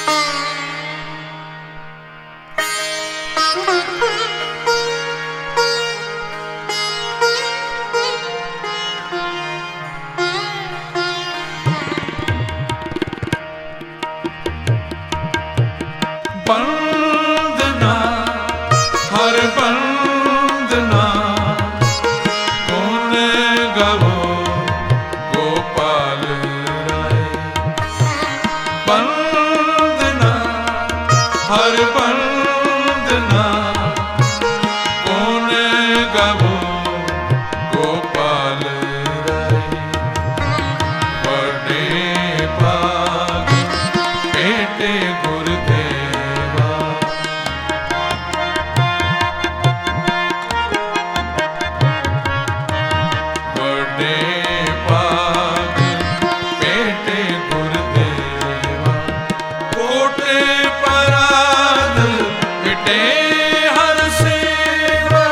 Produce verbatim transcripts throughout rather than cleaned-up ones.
वंदना हर वंदना कौन गवो गोपाल राय। वंदना हर वंदना कौन गवो गोपाल राय। बड़े भाग बेटे गुरुदेवा बड़े भाग बेटे गुरुदेवा। कोटे पराध मिटे हर सेवा।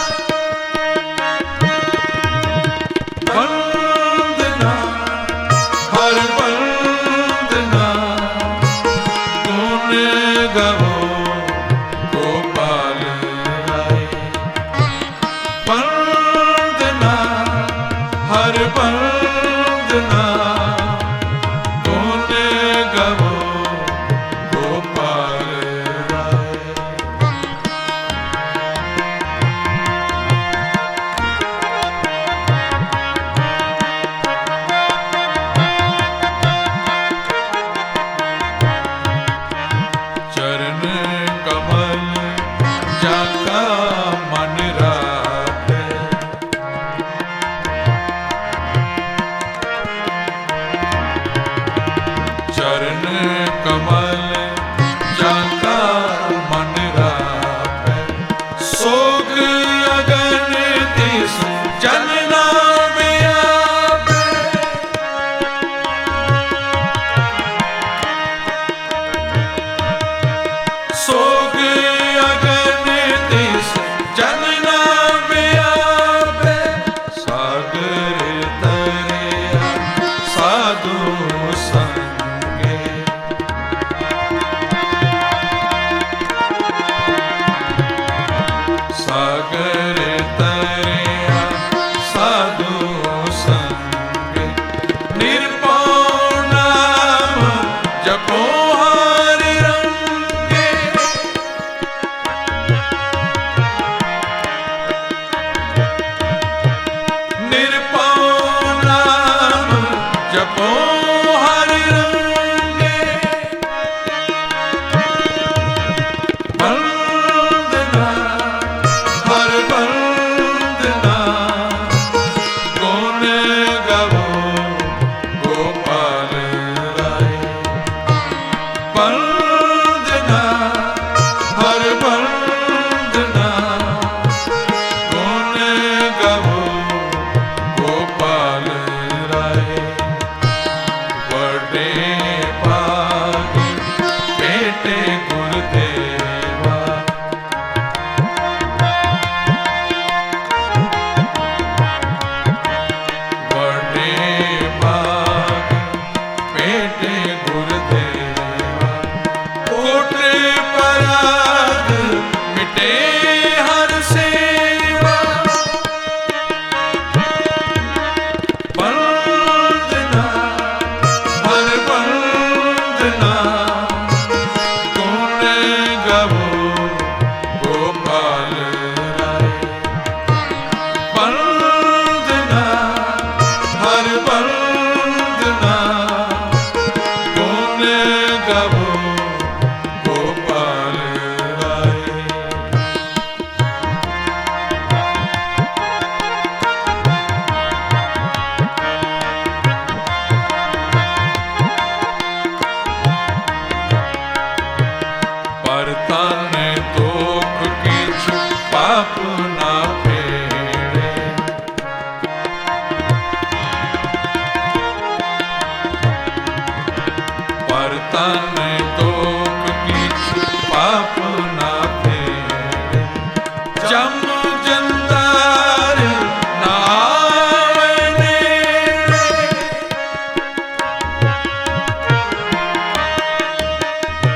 वंदना हर वंदना कौन गवो गोपाल राय। वंदना हर वंदना कौन गवो गोपाल राय। चरण कमल जाका मन राखे। चरण कमल जाका मन राखे। सोग अगन तिस जन नाम आपे। सोग अगन तिस जन नाम आपे। सागर तरिया साधु संगे। सागर तरिया साधु संगे। निर्भौ नाम जपो हर रंगे। निर्भौ नाम जपो हर रंगे। वंदना हर वंदना कौन गवो गोपाल राय। वंदना हर वंदना कौन गवो गोपाल राय। बड़े भाग बेटे गुरुदेवा बड़े भाग बेटे गुरुदेवा। कोटे पराध मिटे हर सेवा। वंदना हर वंदना कौन गवो गोपाल राय। वंदना हर वंदना कौन गवो गोपाल राय। पर तन दुख किछु पाप ना फेरे। पर तन दुख किछु पाप ना फेरे। जम जंदार ना आवे नेड़े।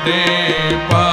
ते पा